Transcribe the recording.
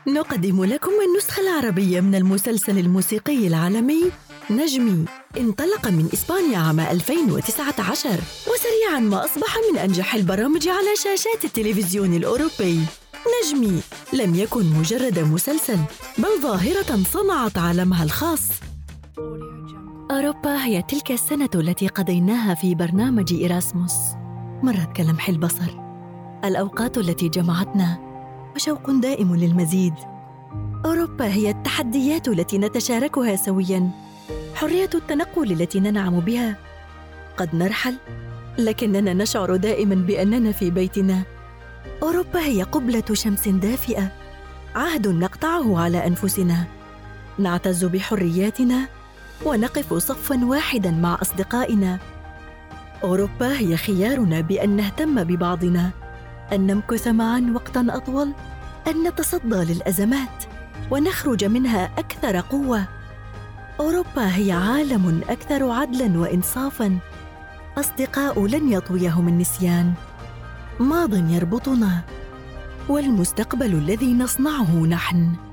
نقدم لكم النسخة العربية من المسلسل الموسيقي العالمي نجمي. انطلق من إسبانيا عام 2019 وسريعاً ما أصبح من أنجح البرامج على شاشات التلفزيون الأوروبي. نجمي لم يكن مجرد مسلسل بل ظاهرة صنعت عالمها الخاص. أوروبا هي تلك السنة التي قضيناها في برنامج إيراسموس، مرت كلمح البصر، الأوقات التي جمعتنا وشوق دائم للمزيد. أوروبا هي التحديات التي نتشاركها سوياً، حرية التنقل التي ننعم بها. قد نرحل لكننا نشعر دائماً بأننا في بيتنا. أوروبا هي قبلة شمس دافئة، عهد نقطعه على أنفسنا، نعتز بحرياتنا ونقف صفاً واحداً مع أصدقائنا. أوروبا هي خيارنا بأن نهتم ببعضنا، أن نمكث معاً وقتاً أطول، أن نتصدى للأزمات ونخرج منها أكثر قوة. أوروبا هي عالم أكثر عدلاً وإنصافاً، أصدقاء لن يطويهم النسيان، ماضٍ يربطنا والمستقبل الذي نصنعه نحن.